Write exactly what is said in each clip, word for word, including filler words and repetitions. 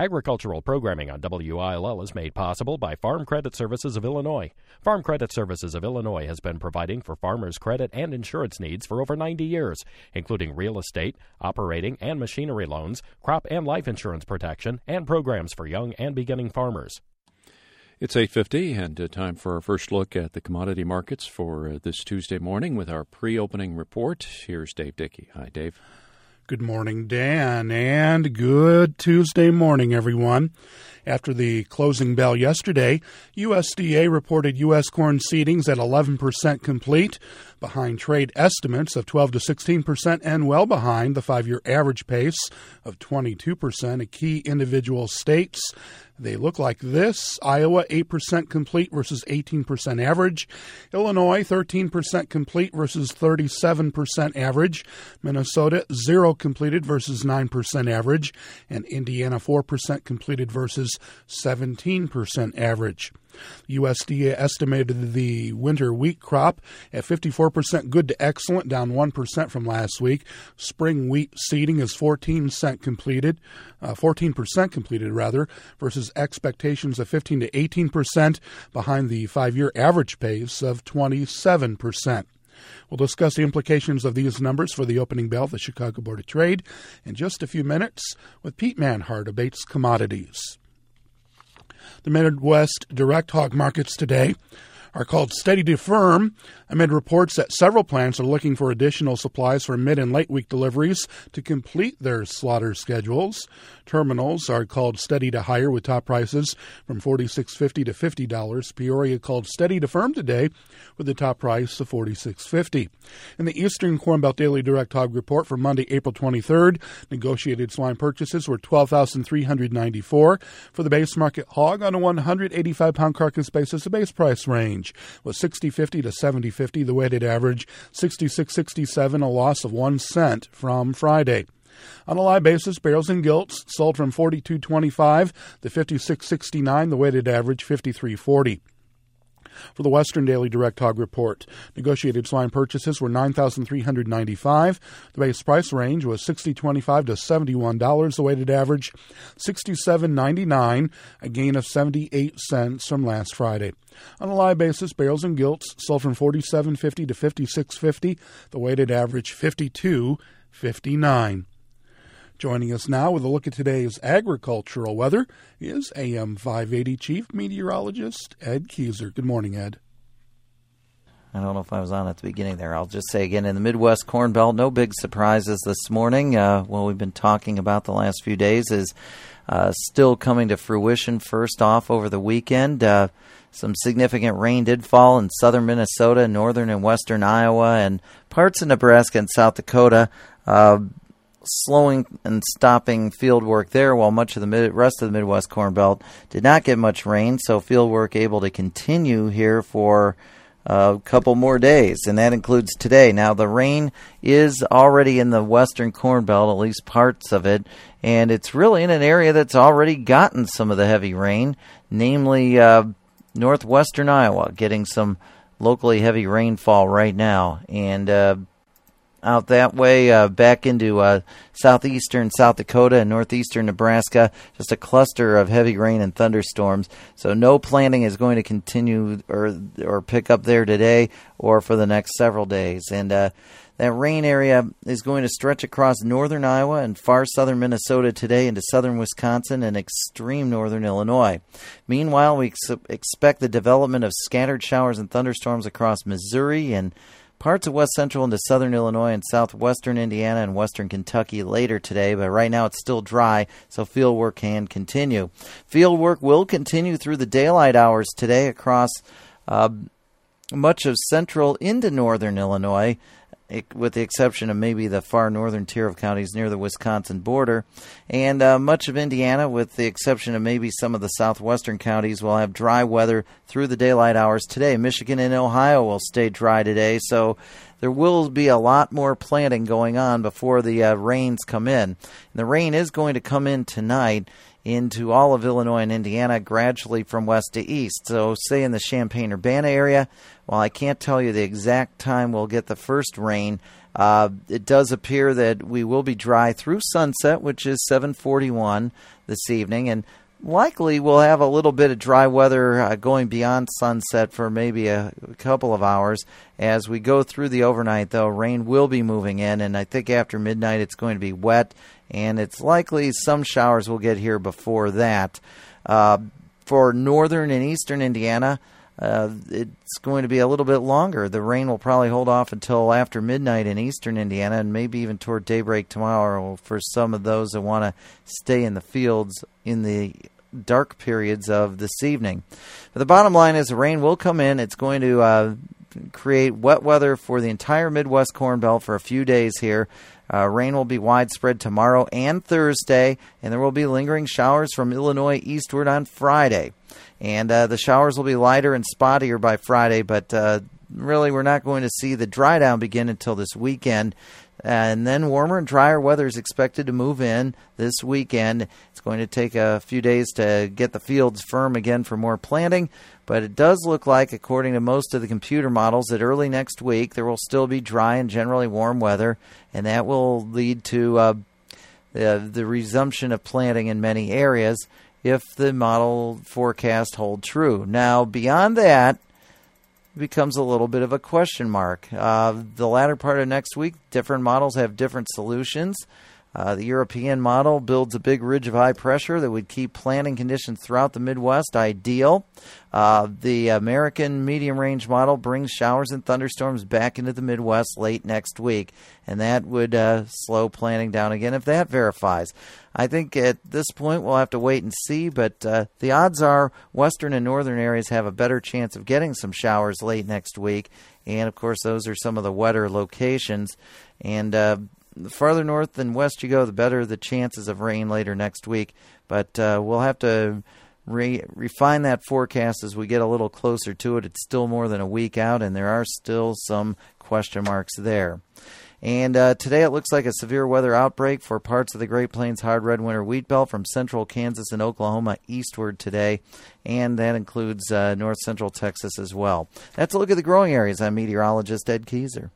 Agricultural programming on W I L L is made possible by Farm Credit Services of Illinois. Farm Credit Services of Illinois has been providing for farmers' credit and insurance needs for over ninety years, including real estate, operating and machinery loans, crop and life insurance protection, and programs for young and beginning farmers. It's eight fifty and uh, time for our first look at the commodity markets for uh, this Tuesday morning with our pre-opening report. Here's Dave Dickey. Hi, Dave. Good morning, Dan, and good Tuesday morning, everyone. After the closing bell yesterday, U S D A reported U S corn seedings at eleven percent complete, behind trade estimates of twelve to sixteen percent and well behind the five-year average pace of twenty-two percent. At key individual states, they look like this: Iowa, eight percent complete versus eighteen percent average. Illinois, thirteen percent complete versus thirty-seven percent average. Minnesota, zero completed versus nine percent average. And Indiana, four percent completed versus seventeen percent average. U S D A estimated the winter wheat crop at fifty-four percent good to excellent, down one percent from last week. Spring wheat seeding is fourteen percent completed, uh, fourteen percent completed rather, versus expectations of fifteen to eighteen percent, behind the five-year average pace of twenty-seven percent. We'll discuss the implications of these numbers for the opening bell of the Chicago Board of Trade in just a few minutes with Pete Manhart of Bates Commodities. The Midwest direct hog markets today are called steady to firm amid reports that several plants are looking for additional supplies for mid and late week deliveries to complete their slaughter schedules. Terminals are called steady to higher with top prices from forty-six fifty to fifty dollars. Peoria called steady to firm today with the top price of forty-six fifty. In the Eastern Corn Belt Daily Direct Hog Report for Monday, April twenty-third, negotiated swine purchases were twelve thousand three hundred ninety-four. For the base market hog on a one hundred eighty-five pound carcass basis, the base price range was sixty fifty to seventy fifty. The weighted average sixty-six sixty-seven, a loss of one cent from Friday. On a live basis, barrels and gilts sold from forty-two twenty-five to fifty-six sixty-nine. The weighted average fifty-three forty. For the Western Daily Direct Hog Report, negotiated swine purchases were nine thousand three hundred ninety-five. The base price range was sixty twenty-five to seventy-one dollars. The weighted average sixty-seven ninety-nine, a gain of seventy-eight cents from last Friday. On a live basis, barrels and gilts sold from forty-seven fifty to fifty-six fifty. The weighted average fifty-two fifty-nine. Joining us now with a look at today's agricultural weather is A M five eighty Chief Meteorologist Ed Keyser. Good morning, Ed. I don't know if I was on at the beginning there. I'll just say again, in the Midwest Corn Belt, no big surprises this morning. Uh, what we've been talking about the last few days is uh, still coming to fruition. First off, over the weekend, uh, some significant rain did fall in southern Minnesota, northern and western Iowa, and parts of Nebraska and South Dakota. Uh, slowing and stopping field work there, while much of the mid- rest of the Midwest Corn Belt did not get much rain, so field work able to continue here for a couple more days, and that includes today. Now, the rain is already in the Western Corn Belt, at least parts of it, and it's really in an area that's already gotten some of the heavy rain, namely uh, northwestern Iowa, getting some locally heavy rainfall right now, and uh, out that way, uh, back into uh, southeastern South Dakota and northeastern Nebraska, just a cluster of heavy rain and thunderstorms. So no planting is going to continue or or pick up there today or for the next several days. And uh, that rain area is going to stretch across northern Iowa and far southern Minnesota today into southern Wisconsin and extreme northern Illinois. Meanwhile, we ex- expect the development of scattered showers and thunderstorms across Missouri and parts of west central into southern Illinois and southwestern Indiana and western Kentucky later today, but right now it's still dry, so field work can continue. Field work will continue through the daylight hours today across uh, much of central into northern Illinois, with the exception of maybe the far northern tier of counties near the Wisconsin border. And uh, much of Indiana, with the exception of maybe some of the southwestern counties, will have dry weather through the daylight hours today. Michigan and Ohio will stay dry today, so there will be a lot more planting going on before the uh, rains come in. And the rain is going to come in tonight into all of Illinois and Indiana gradually from west to east. So say in the Champaign-Urbana area, while I can't tell you the exact time we'll get the first rain, Uh, it does appear that we will be dry through sunset, which is seven forty-one this evening, and likely we'll have a little bit of dry weather uh, going beyond sunset for maybe a, a couple of hours. As we go through the overnight, though, rain will be moving in, and I think after midnight it's going to be wet, and it's likely some showers will get here before that. Uh, for northern and eastern Indiana, uh, it's going to be a little bit longer. The rain will probably hold off until after midnight in eastern Indiana, and maybe even toward daybreak tomorrow for some of those that want to stay in the fields in the dark periods of this evening. But the bottom line is the rain will come in. It's going to uh, create wet weather for the entire Midwest Corn Belt for a few days here. Uh, rain will be widespread tomorrow and Thursday, and there will be lingering showers from Illinois eastward on Friday. And uh, the showers will be lighter and spottier by Friday, but uh, really we're not going to see the dry down begin until this weekend. And then warmer and drier weather is expected to move in this weekend. It's going to take a few days to get the fields firm again for more planting, but it does look like, according to most of the computer models, that early next week there will still be dry and generally warm weather, and that will lead to uh, the, the resumption of planting in many areas if the model forecast hold true. Now, beyond that, becomes a little bit of a question mark. Uh, the latter part of next week, different models have different solutions. Uh, the European model builds a big ridge of high pressure that would keep planting conditions throughout the Midwest ideal. Uh, the American medium-range model brings showers and thunderstorms back into the Midwest late next week, and that would uh, slow planting down again if that verifies. I think at this point we'll have to wait and see, but uh, the odds are western and northern areas have a better chance of getting some showers late next week, and of course those are some of the wetter locations. And uh, the farther north and west you go, the better the chances of rain later next week. But uh, we'll have to re- refine that forecast as we get a little closer to it. It's still more than a week out, and there are still some question marks there. And uh, today it looks like a severe weather outbreak for parts of the Great Plains hard red winter wheat belt from central Kansas and Oklahoma eastward today, and that includes uh, north central Texas as well. That's a look at the growing areas. I'm meteorologist Ed Kieser.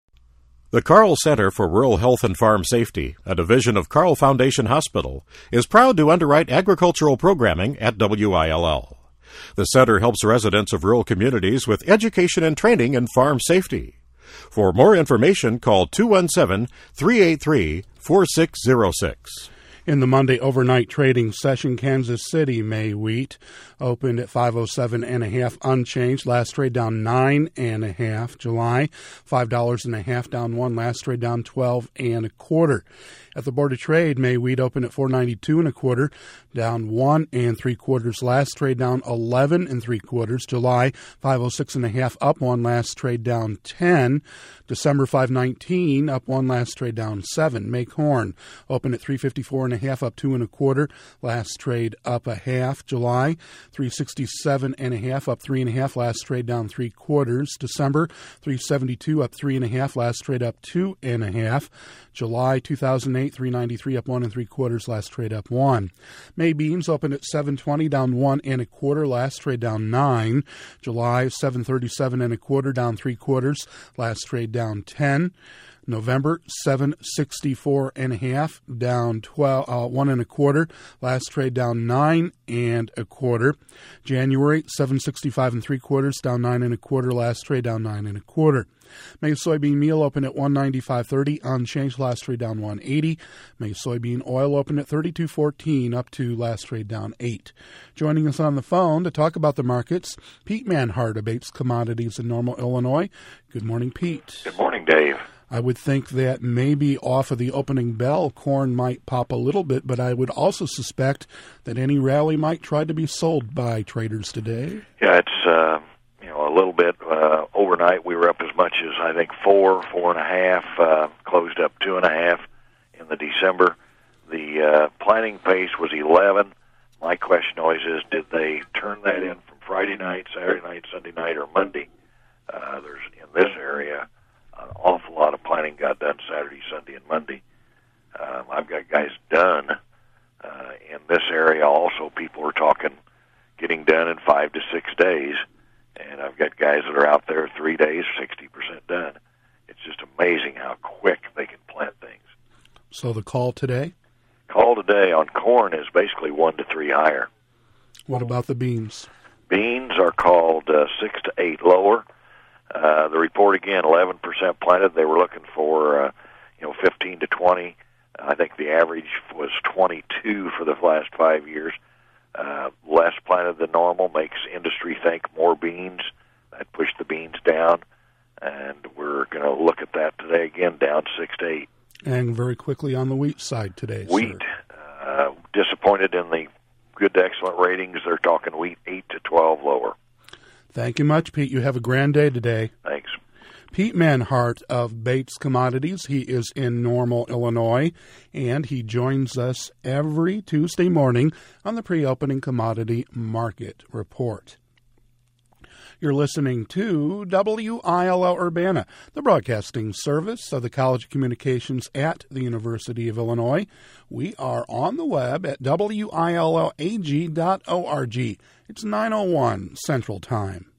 The Carl Center for Rural Health and Farm Safety, a division of Carl Foundation Hospital, is proud to underwrite agricultural programming at W I L L. The center helps residents of rural communities with education and training in farm safety. For more information, call two one seven, three eight three, four six zero six. In the Monday overnight trading session, Kansas City May wheat opened at five oh seven and a half unchanged. Last trade down nine and a half. July five dollars and a half down one. Last trade down twelve and a quarter. At the Board of Trade, May wheat opened at four ninety two and a quarter, down one and three quarters. Last trade down eleven and three quarters. July five oh six and a half up one. Last trade down ten. December five nineteen up one. Last trade down seven. May corn opened at three fifty four and a half up two and a quarter. Last trade up a half. July three sixty seven and a half up three and a half. Last trade down three quarters. December three seventy two up three and a half. Last trade up two and a half. July two thousand eight three ninety-three up one and three quarters. Last trade up one. May beans opened at seven twenty down one and a quarter. Last trade down nine. July seven thirty-seven and a quarter down three quarters. Last trade down ten. November seven sixty-four and a half down twelve uh, one and a quarter. Last trade down nine and a quarter. January seven sixty-five and three quarters down nine and a quarter. Last trade down nine and a quarter. May soybean meal open at one ninety-five thirty, unchanged. Last trade down one eighty. May soybean oil open at thirty-two fourteen, up to last trade down eight. Joining us on the phone to talk about the markets, Pete Manhart of Apes Commodities in Normal, Illinois. Good morning, Pete. Good morning, Dave. I would think that maybe off of the opening bell, corn might pop a little bit, but I would also suspect that any rally might try to be sold by traders today. Yeah, it's uh, you know a little bit. Uh, overnight, we were up as much as I think four, four and a half. Uh, closed up two and a half in the December. The uh, planting pace was eleven. My question always is, did they turn that in from Friday night, Saturday night, Sunday night, or Monday? Uh, there's in this area an awful lot of planting got done Saturday, Sunday, and Monday. Um, I've got guys done uh, in this area. Also, people are talking getting done in five to six days, and I've got guys that are out there three days, sixty percent done. it's just amazing how quick they can plant things. So the call today? Call today on corn is basically one to three higher. What about the beans? Beans are called uh, six to eight lower. Uh, the report again, eleven percent planted. They were looking for, uh, you know, fifteen to twenty. I think the average was twenty-two for the last five years. Uh, less planted than normal makes industry think more beans. That pushed the beans down, and we're going to look at that today again, down six to eight. And very quickly on the wheat side today, Wheat, uh, disappointed in the good to excellent ratings. They're talking wheat eight to twelve lower. Thank you much, Pete. You have a grand day today. Thanks. Pete Manhart of Bates Commodities. He is in Normal, Illinois, and he joins us every Tuesday morning on the pre-opening commodity market report. You're listening to W I L L Urbana, the broadcasting service of the College of Communications at the University of Illinois. We are on the web at W I L L A G dot org. It's nine oh one Central Time.